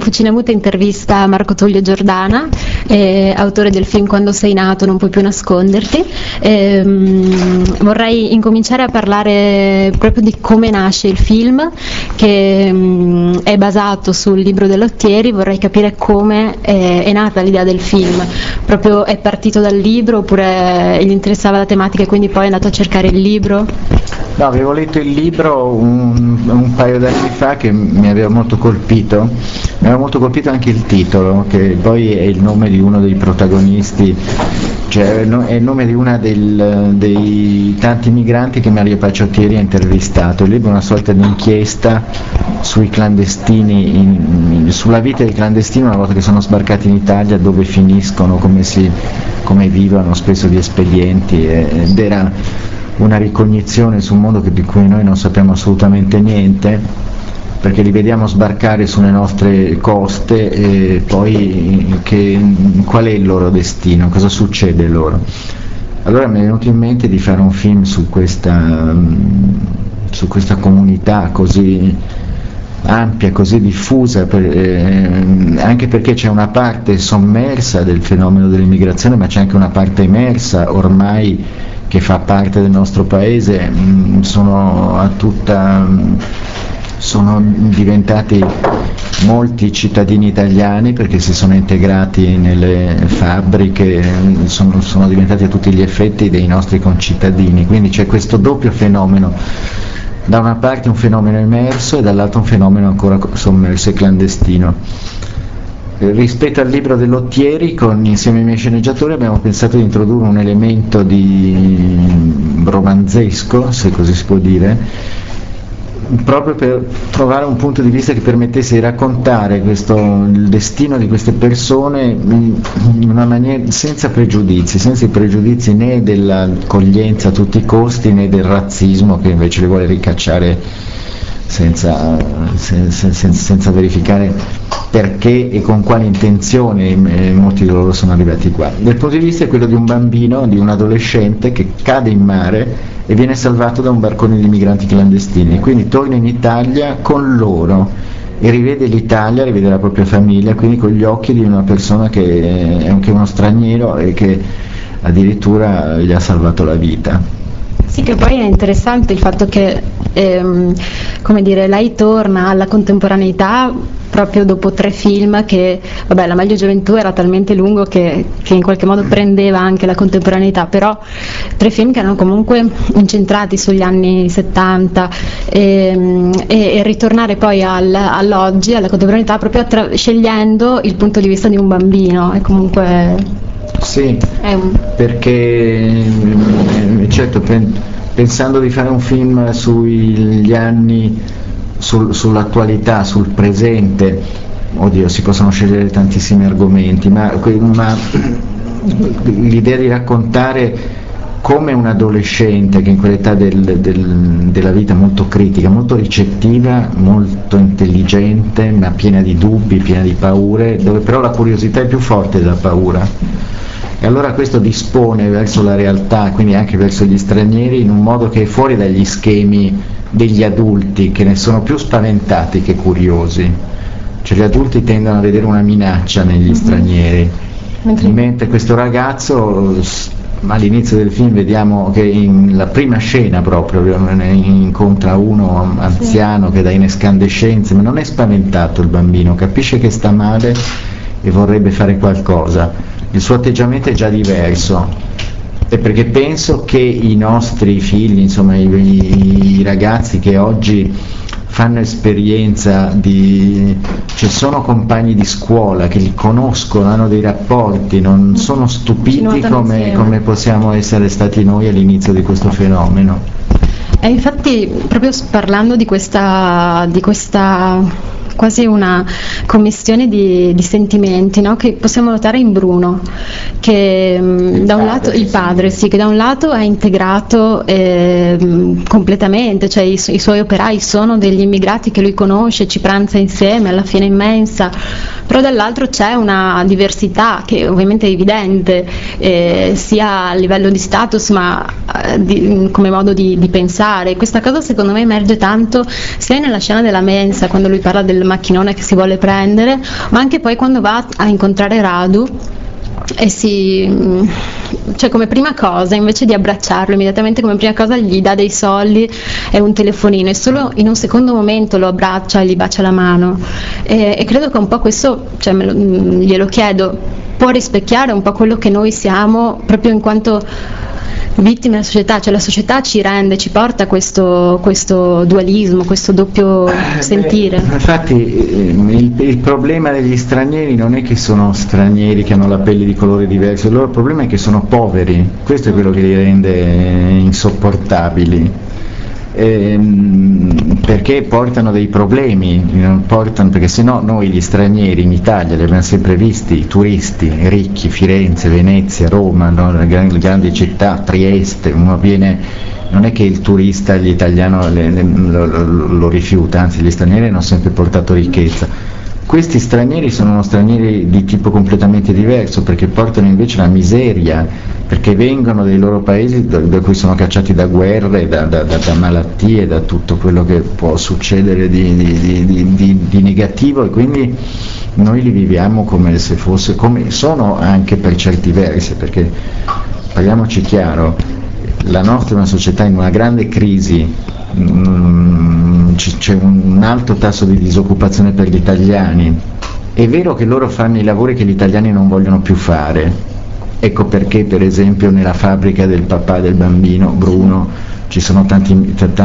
Cinemuta intervista Marco Tullio Giordana, autore del film Quando sei nato non puoi più nasconderti. Vorrei incominciare a parlare proprio di come nasce il film, che è basato sul libro dell'Ottieri. Vorrei capire come è nata l'idea del film, proprio è partito dal libro oppure gli interessava la tematica e quindi poi è andato a cercare il libro? No, avevo letto il libro un paio d'anni fa che mi aveva molto colpito. Mi aveva molto colpito anche il titolo, che poi è il nome di uno dei protagonisti, cioè è il nome di una dei tanti migranti che Mario Pacciottieri ha intervistato. Il libro è una sorta di inchiesta sui clandestini, sulla vita dei clandestini una volta che sono sbarcati in Italia, dove finiscono, come vivono, spesso di espedienti, ed era una ricognizione su un mondo di cui noi non sappiamo assolutamente niente, perché li vediamo sbarcare sulle nostre coste e poi qual è il loro destino, cosa succede loro. Allora mi è venuto in mente di fare un film su questa comunità così ampia, così diffusa, anche perché c'è una parte sommersa del fenomeno dell'immigrazione, ma c'è anche una parte emersa ormai che fa parte del nostro paese. Sono diventati molti cittadini italiani perché si sono integrati nelle fabbriche, sono diventati a tutti gli effetti dei nostri concittadini, quindi c'è questo doppio fenomeno, da una parte un fenomeno emerso e dall'altro un fenomeno ancora sommerso e clandestino. Rispetto al libro dell'Ottieri, insieme ai miei sceneggiatori abbiamo pensato di introdurre un elemento di romanzesco, se così si può dire, proprio per trovare un punto di vista che permettesse di raccontare il destino di queste persone in una maniera senza i pregiudizi né dell'accoglienza a tutti i costi né del razzismo che invece li vuole ricacciare senza verificare perché e con quali intenzioni molti di loro sono arrivati qua. Dal punto di vista è quello di un bambino, di un adolescente che cade in mare e viene salvato da un barcone di migranti clandestini, quindi torna in Italia con loro e rivede l'Italia, rivede la propria famiglia, quindi con gli occhi di una persona che è anche uno straniero e che addirittura gli ha salvato la vita. Sì, che poi è interessante il fatto che lei torna alla contemporaneità proprio dopo 3 film che, La Meglio Gioventù era talmente lungo che in qualche modo prendeva anche la contemporaneità, però 3 film che erano comunque incentrati sugli anni 70 e ritornare poi all'oggi, alla contemporaneità, proprio scegliendo il punto di vista di un bambino, è comunque... Sì, perché certo, pensando di fare un film sugli anni, sull'attualità, sul presente, oddio, si possono scegliere tantissimi argomenti, ma l'idea di raccontare come un adolescente che in quell'età della vita molto critica, molto ricettiva, molto intelligente, ma piena di dubbi, piena di paure, dove però la curiosità è più forte della paura. E allora questo dispone verso la realtà, quindi anche verso gli stranieri, in un modo che è fuori dagli schemi degli adulti, che ne sono più spaventati che curiosi. Cioè gli adulti tendono a vedere una minaccia negli stranieri, mentre questo ragazzo, all'inizio del film vediamo che in la prima scena proprio incontra uno anziano che dà in escandescenze, ma non è spaventato il bambino, capisce che sta male e vorrebbe fare qualcosa. Il suo atteggiamento è già diverso, e perché penso che i nostri figli, insomma i ragazzi che oggi fanno esperienza cioè sono compagni di scuola, che li conoscono, hanno dei rapporti, non sono stupiti come possiamo essere stati noi all'inizio di questo fenomeno. E infatti proprio parlando di questa quasi una commistione di sentimenti, no? Che possiamo notare in Bruno, che da un lato il padre, sì, che da un lato è integrato completamente, cioè i suoi operai sono degli immigrati che lui conosce, ci pranza insieme alla fine immensa, però dall'altro c'è una diversità che ovviamente è evidente, sia a livello di status ma come modo di pensare. Questa cosa secondo me emerge tanto sia nella scena della mensa, quando lui parla del macchinone che si vuole prendere, ma anche poi quando va a incontrare Radu e cioè come prima cosa, invece di abbracciarlo immediatamente, come prima cosa gli dà dei soldi e un telefonino, e solo in un secondo momento lo abbraccia e gli bacia la mano, e credo che un po' questo, cioè glielo chiedo, può rispecchiare un po' quello che noi siamo proprio in quanto vittime della società, cioè la società ci porta questo dualismo, questo doppio sentire. Infatti il problema degli stranieri non è che sono stranieri che hanno la pelle di colore diverso, il loro problema è che sono poveri, questo è quello che li rende insopportabili. Perché portano dei problemi, perché sennò noi gli stranieri in Italia li abbiamo sempre visti, i turisti ricchi, Firenze, Venezia, Roma, no? Le grandi città, Trieste, uno viene, non è che il turista, l'italiano lo rifiuta, anzi gli stranieri hanno sempre portato ricchezza. Questi stranieri sono stranieri di tipo completamente diverso, perché portano invece la miseria, perché vengono dai loro paesi da cui sono cacciati da guerre, da malattie, da tutto quello che può succedere di negativo, e quindi noi li viviamo come se fosse, come sono anche per certi versi, perché parliamoci chiaro, la nostra è una società in una grande crisi. C'è un alto tasso di disoccupazione per gli italiani. È vero che loro fanno i lavori che gli italiani non vogliono più fare, ecco perché per esempio nella fabbrica del papà del bambino Bruno ci sono tanti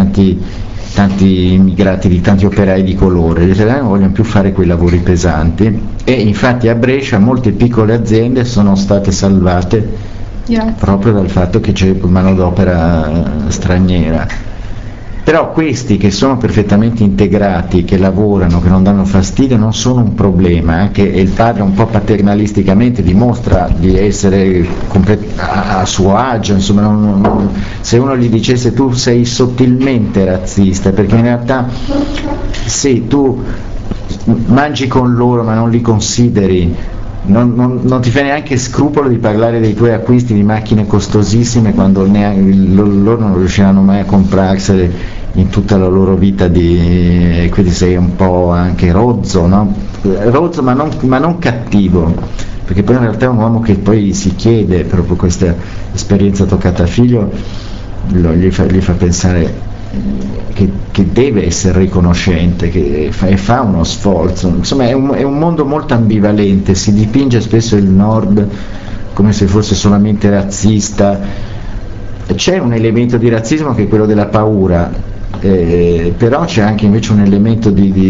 immigrati, tanti operai di colore. Gli italiani non vogliono più fare quei lavori pesanti, e infatti a Brescia molte piccole aziende sono state salvate proprio dal fatto che c'è manodopera straniera. Però questi che sono perfettamente integrati, che lavorano, che non danno fastidio, non sono un problema, che il padre un po' paternalisticamente dimostra di essere a suo agio, insomma, se uno gli dicesse tu sei sottilmente razzista, perché in realtà sì, tu mangi con loro ma non li consideri, non ti fai neanche scrupolo di parlare dei tuoi acquisti di macchine costosissime quando loro non riusciranno mai a comprarsele in tutta la loro vita, quindi sei un po' anche rozzo, no? Rozzo ma non cattivo, perché poi in realtà è un uomo che poi si chiede, proprio questa esperienza toccata a figlio gli fa pensare che deve essere riconoscente, che fa uno sforzo, insomma è un mondo molto ambivalente, si dipinge spesso il nord come se fosse solamente razzista, c'è un elemento di razzismo che è quello della paura, però c'è anche invece un elemento di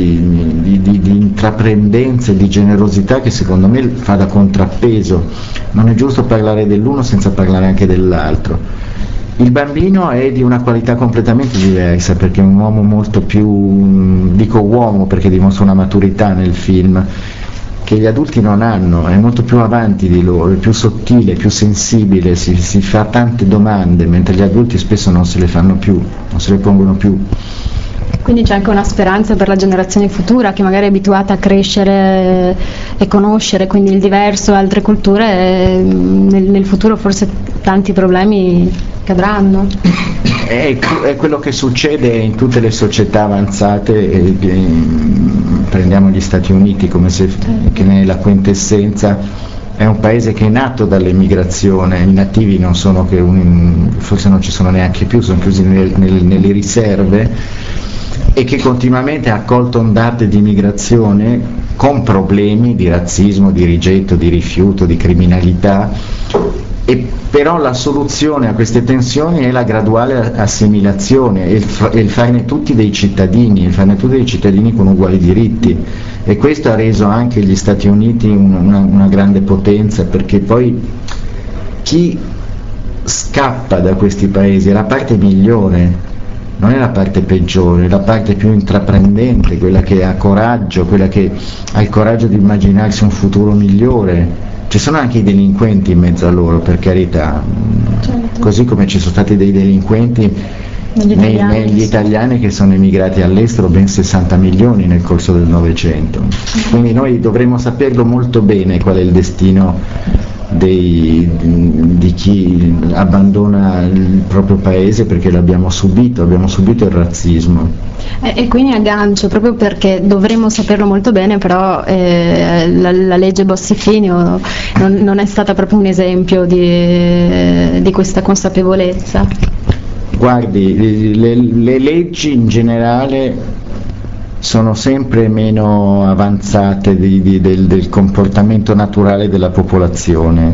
intraprendenza e di generosità che secondo me fa da contrappeso. Non è giusto parlare dell'uno senza parlare anche dell'altro. Il bambino è di una qualità completamente diversa, perché è un uomo molto più, dico uomo perché dimostra una maturità nel film che gli adulti non hanno, è molto più avanti di loro, è più sottile, più sensibile, si fa tante domande, mentre gli adulti spesso non se le fanno più, non se le pongono più. Quindi c'è anche una speranza per la generazione futura che magari è abituata a crescere e conoscere quindi il diverso, altre culture, e nel futuro forse tanti problemi cadranno. È quello che succede in tutte le società avanzate, prendiamo gli Stati Uniti come se che ne è la quintessenza, è un paese che è nato dall'emigrazione, i nativi non sono che forse non ci sono neanche più, sono chiusi nelle riserve, e che continuamente ha accolto ondate di immigrazione con problemi di razzismo, di rigetto, di rifiuto, di criminalità, e però la soluzione a queste tensioni è la graduale assimilazione e il farne tutti dei cittadini, con uguali diritti, e questo ha reso anche gli Stati Uniti una grande potenza, perché poi chi scappa da questi paesi è la parte migliore, non è la parte peggiore, è la parte più intraprendente, quella che ha coraggio, quella che ha il coraggio di immaginarsi un futuro migliore. Ci sono anche i delinquenti in mezzo a loro, per carità, certo. Così come ci sono stati dei delinquenti negli italiani che sono emigrati all'estero, ben 60 milioni nel corso del Novecento. Quindi noi dovremmo saperlo molto bene qual è il destino di chi abbandona il proprio paese, perché abbiamo subito il razzismo. E quindi aggancio, proprio perché dovremmo saperlo molto bene, però la legge Bossi-Fini non è stata proprio un esempio di questa consapevolezza. Guardi, le leggi in generale sono sempre meno avanzate del comportamento naturale della popolazione.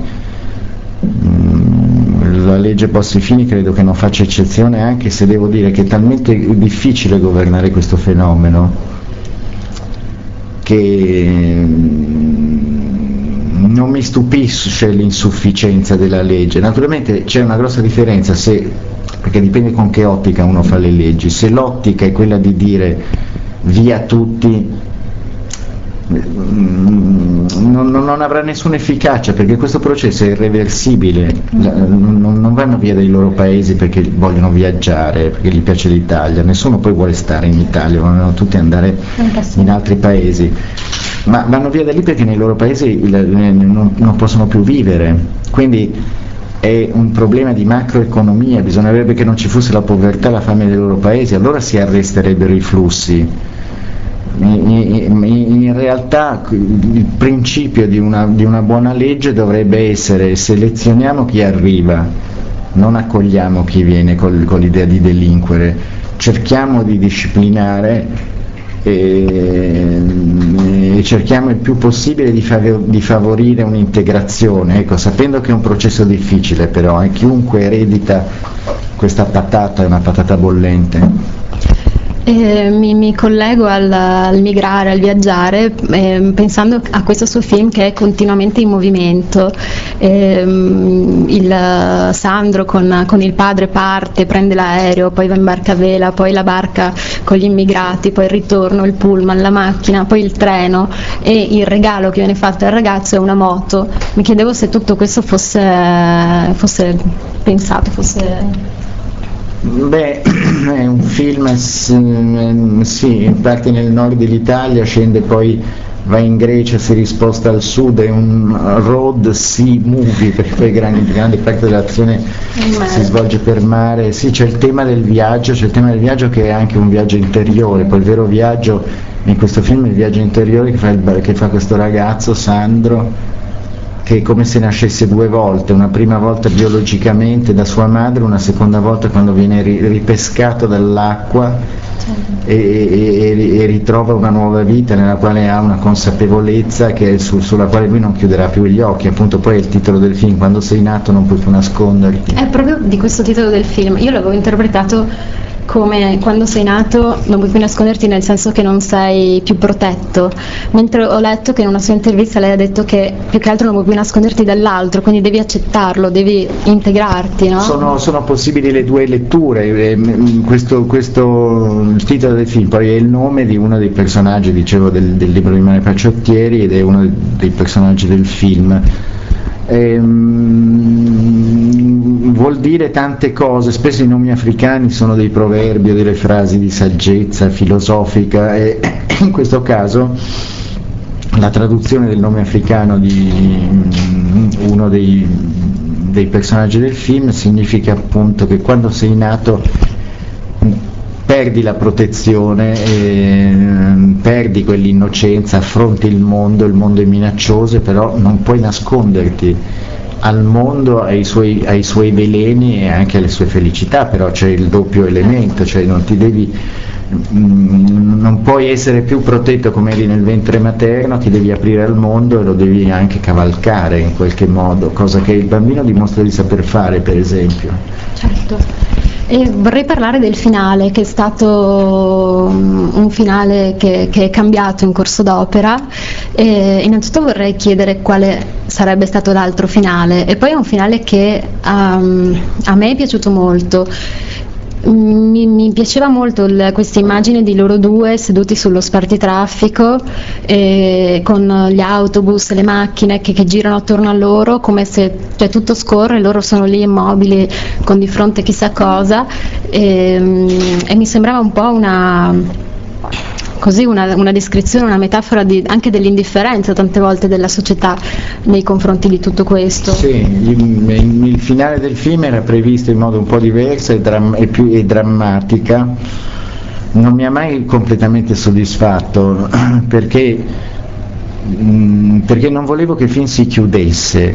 La legge Bossi-Fini credo che non faccia eccezione, anche se devo dire che è talmente difficile governare questo fenomeno che non mi stupisce l'insufficienza della legge. Naturalmente c'è una grossa differenza, perché dipende con che ottica uno fa le leggi. Se l'ottica è quella di dire via tutti, non avrà nessuna efficacia, perché questo processo è irreversibile. Non vanno via dai loro paesi perché vogliono viaggiare, perché gli piace l'Italia, nessuno poi vuole stare in Italia, vogliono tutti andare in altri paesi, ma vanno via da lì perché nei loro paesi non possono più vivere. Quindi è un problema di macroeconomia, bisognerebbe che non ci fosse la povertà e la fame nei loro paesi, allora si arresterebbero i flussi. In realtà il principio di una buona legge dovrebbe essere: selezioniamo chi arriva, non accogliamo chi viene con l'idea di delinquere, cerchiamo di disciplinare e cerchiamo il più possibile di favorire un'integrazione, ecco, sapendo che è un processo difficile, però chiunque eredita questa patata è una patata bollente. Mi collego al migrare, al viaggiare, pensando a questo suo film che è continuamente in movimento. Il Sandro con il padre parte, prende l'aereo, poi va in barca a vela, poi la barca con gli immigrati, poi il ritorno, il pullman, la macchina, poi il treno, e il regalo che viene fatto al ragazzo è una moto. Mi chiedevo se tutto questo fosse pensato, Beh, è un film, sì, parte nel nord dell'Italia, scende, poi va in Grecia, si risposta al sud, è un road sea movie, perché poi grande parte dell'azione si svolge per mare. Sì, c'è il tema del viaggio che è anche un viaggio interiore, poi il vero viaggio in questo film è il viaggio interiore che fa questo ragazzo, Sandro, che è come se nascesse due volte, una prima volta biologicamente da sua madre, una seconda volta quando viene ripescato dall'acqua e ritrova una nuova vita nella quale ha una consapevolezza sulla quale lui non chiuderà più gli occhi. Appunto poi è il titolo del film: quando sei nato non puoi più nasconderti. È proprio di questo titolo del film, io l'avevo interpretato come quando sei nato non puoi più nasconderti, nel senso che non sei più protetto, mentre ho letto che in una sua intervista lei ha detto che più che altro non puoi più nasconderti dall'altro, quindi devi accettarlo, devi integrarti, no? Sono possibili le due letture. Il titolo del film poi è il nome di uno dei personaggi, dicevo, del libro di Maria Paciottieri, ed è uno dei personaggi del film. Vuol dire tante cose. Spesso i nomi africani sono dei proverbi o delle frasi di saggezza filosofica, e in questo caso la traduzione del nome africano di uno dei personaggi del film significa appunto che quando sei nato perdi la protezione, perdi quell'innocenza, affronti il mondo è minaccioso, però non puoi nasconderti al mondo, ai suoi veleni e anche alle sue felicità, però c'è il doppio elemento, cioè non puoi essere più protetto come eri nel ventre materno, ti devi aprire al mondo e lo devi anche cavalcare in qualche modo, cosa che il bambino dimostra di saper fare, per esempio. Certo. E vorrei parlare del finale, che è stato un finale che è cambiato in corso d'opera. Innanzitutto vorrei chiedere quale sarebbe stato l'altro finale, e poi è un finale che a me è piaciuto molto. Mi piaceva molto questa immagine di loro due seduti sullo spartitraffico, con gli autobus, le macchine che girano attorno a loro, come se, cioè, tutto scorre, loro sono lì immobili con di fronte chissà cosa, e mi sembrava un po' una descrizione, una metafora anche dell'indifferenza tante volte della società nei confronti di tutto questo. Sì, il finale del film era previsto in modo un po' diverso e drammatica, non mi ha mai completamente soddisfatto perché non volevo che il film si chiudesse.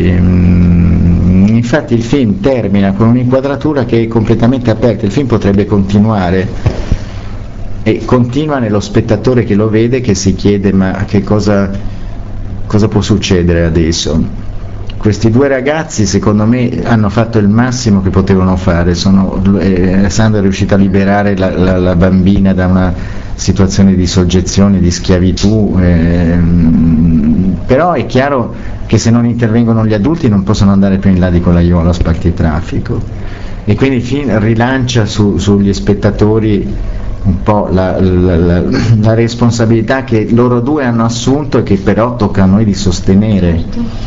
Infatti il film termina con un'inquadratura che è completamente aperta, il film potrebbe continuare. E continua nello spettatore che lo vede, che si chiede ma che cosa può succedere adesso. Questi due ragazzi secondo me hanno fatto il massimo che potevano fare, Sandra è riuscita a liberare la bambina da una situazione di soggezione, di schiavitù, però è chiaro che se non intervengono gli adulti non possono andare più in là di Colaiolo a spartitraffico, e quindi il film rilancia sugli spettatori un po' la responsabilità che loro due hanno assunto e che però tocca a noi di sostenere.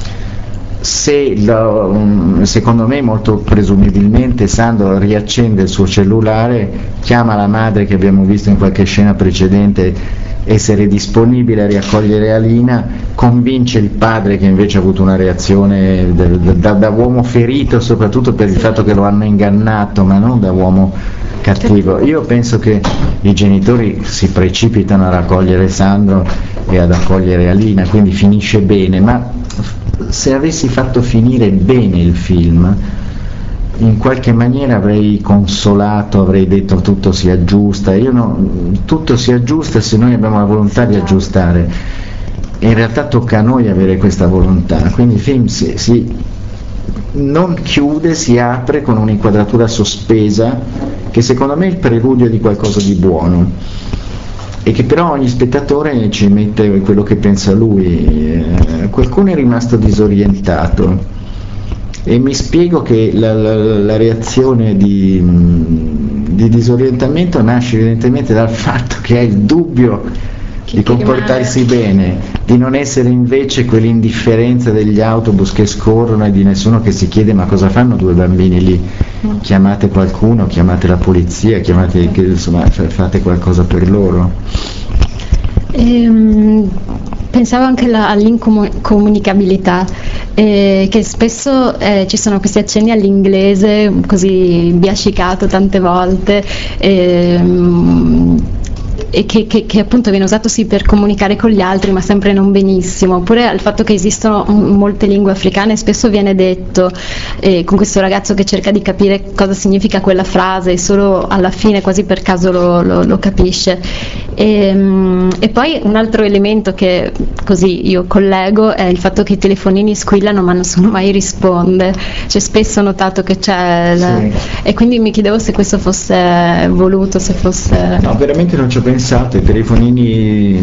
Secondo me molto presumibilmente Sandro riaccende il suo cellulare, chiama la madre che abbiamo visto in qualche scena precedente essere disponibile a riaccogliere Alina, convince il padre che invece ha avuto una reazione da uomo ferito soprattutto per il fatto che lo hanno ingannato, ma non da uomo cattivo. Io penso che i genitori si precipitano a raccogliere Sandro e ad accogliere Alina, quindi finisce bene, ma se avessi fatto finire bene il film in qualche maniera avrei consolato, avrei detto tutto si aggiusta. Tutto si aggiusta se noi abbiamo la volontà di aggiustare, e in realtà tocca a noi avere questa volontà, quindi il film non chiude, si apre con un'inquadratura sospesa che secondo me è il preludio di qualcosa di buono, e che però ogni spettatore ci mette quello che pensa lui. Qualcuno è rimasto disorientato e mi spiego che la reazione di disorientamento nasce evidentemente dal fatto che ha il dubbio di comportarsi bene, di non essere invece quell'indifferenza degli autobus che scorrono e di nessuno che si chiede ma cosa fanno due bambini lì, chiamate qualcuno, chiamate la polizia, fate qualcosa per loro. Pensavo anche all'incomunicabilità, che spesso ci sono questi accenni all'inglese così biascicato tante volte, e che appunto viene usato sì per comunicare con gli altri ma sempre non benissimo, oppure al fatto che esistono molte lingue africane. Spesso viene detto con questo ragazzo che cerca di capire cosa significa quella frase e solo alla fine quasi per caso lo capisce, e poi un altro elemento che così io collego è il fatto che i telefonini squillano ma nessuno mai risponde, cioè spesso ho notato che c'è sì. E quindi mi chiedevo se questo fosse voluto, se fosse... No, veramente non ci ho pensato. I telefonini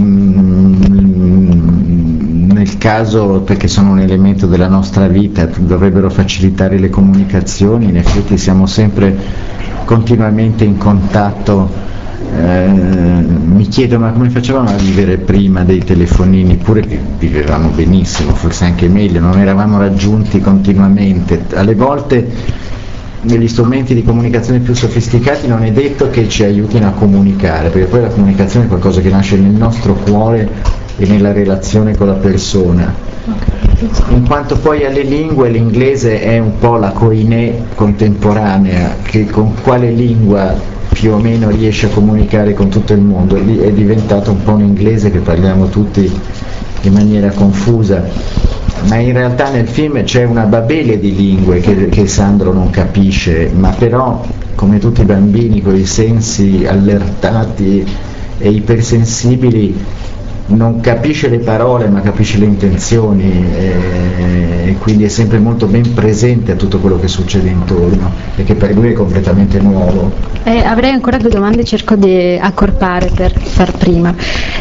nel caso, perché sono un elemento della nostra vita, dovrebbero facilitare le comunicazioni, in effetti siamo sempre continuamente in contatto. Mi chiedo ma come facevamo a vivere prima dei telefonini, pure vivevamo benissimo, forse anche meglio, non eravamo raggiunti continuamente. Alle volte negli strumenti di comunicazione più sofisticati non è detto che ci aiutino a comunicare, perché poi la comunicazione è qualcosa che nasce nel nostro cuore e nella relazione con la persona. In quanto poi alle lingue, l'inglese è un po' la coinè contemporanea, che con quale lingua più o meno riesce a comunicare con tutto il mondo, è diventato un po' un inglese che parliamo tutti in maniera confusa. Ma in realtà nel film c'è una babele di lingue che Sandro non capisce, ma però come tutti i bambini con i sensi allertati e ipersensibili non capisce le parole ma capisce le intenzioni, e quindi è sempre molto ben presente a tutto quello che succede intorno, e che per lui è completamente nuovo. Avrei ancora 2 domande, cerco di accorpare per far prima.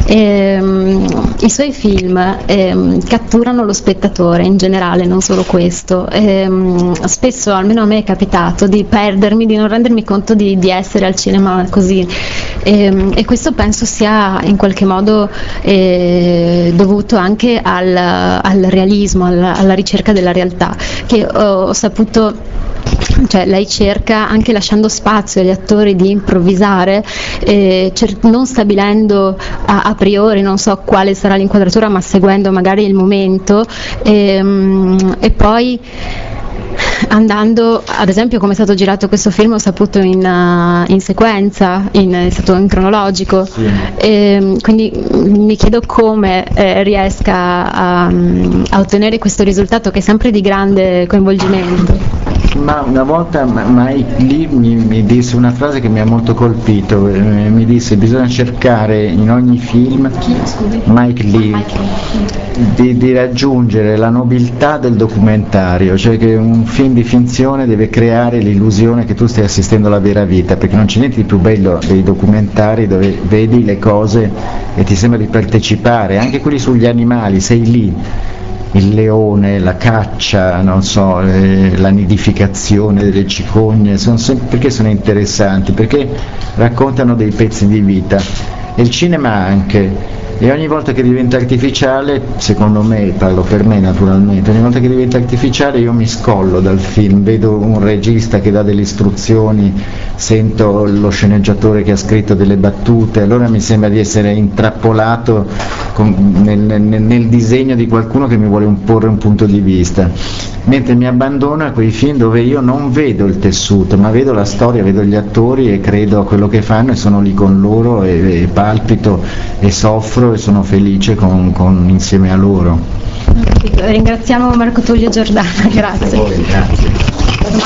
I suoi film catturano lo spettatore in generale, non solo questo. Spesso, almeno a me è capitato, di perdermi, di non rendermi conto di essere al cinema così, e questo penso sia in qualche modo dovuto anche al realismo, alla ricerca della realtà, che ho saputo. Cioè lei cerca, anche lasciando spazio agli attori, di improvvisare, non stabilendo a priori, non so quale sarà l'inquadratura, ma seguendo magari il momento, e poi andando, ad esempio, come è stato girato questo film, ho saputo in sequenza, è stato in cronologico, Sì. Quindi mi chiedo come riesca a ottenere questo risultato, che è sempre di grande coinvolgimento. Ma una volta Mike Lee mi disse una frase che mi ha molto colpito, mi disse: bisogna cercare in ogni film, Mike Lee, di raggiungere la nobiltà del documentario, cioè che un film di finzione deve creare l'illusione che tu stai assistendo alla vera vita, perché non c'è niente di più bello dei documentari dove vedi le cose e ti sembra di partecipare, anche quelli sugli animali, sei lì. Il leone, la caccia, non so, la nidificazione delle cicogne, perché sono interessanti? Perché raccontano dei pezzi di vita, e il cinema anche. E ogni volta che diventa artificiale, secondo me, parlo per me naturalmente, ogni volta che diventa artificiale io mi scollo dal film, vedo un regista che dà delle istruzioni, sento lo sceneggiatore che ha scritto delle battute, allora mi sembra di essere intrappolato nel disegno di qualcuno che mi vuole imporre un punto di vista, mentre mi abbandono a quei film dove io non vedo il tessuto, ma vedo la storia, vedo gli attori e credo a quello che fanno, e sono lì con loro e palpito e soffro e sono felice insieme a loro. Ringraziamo Marco Tullio Giordana, grazie. Grazie.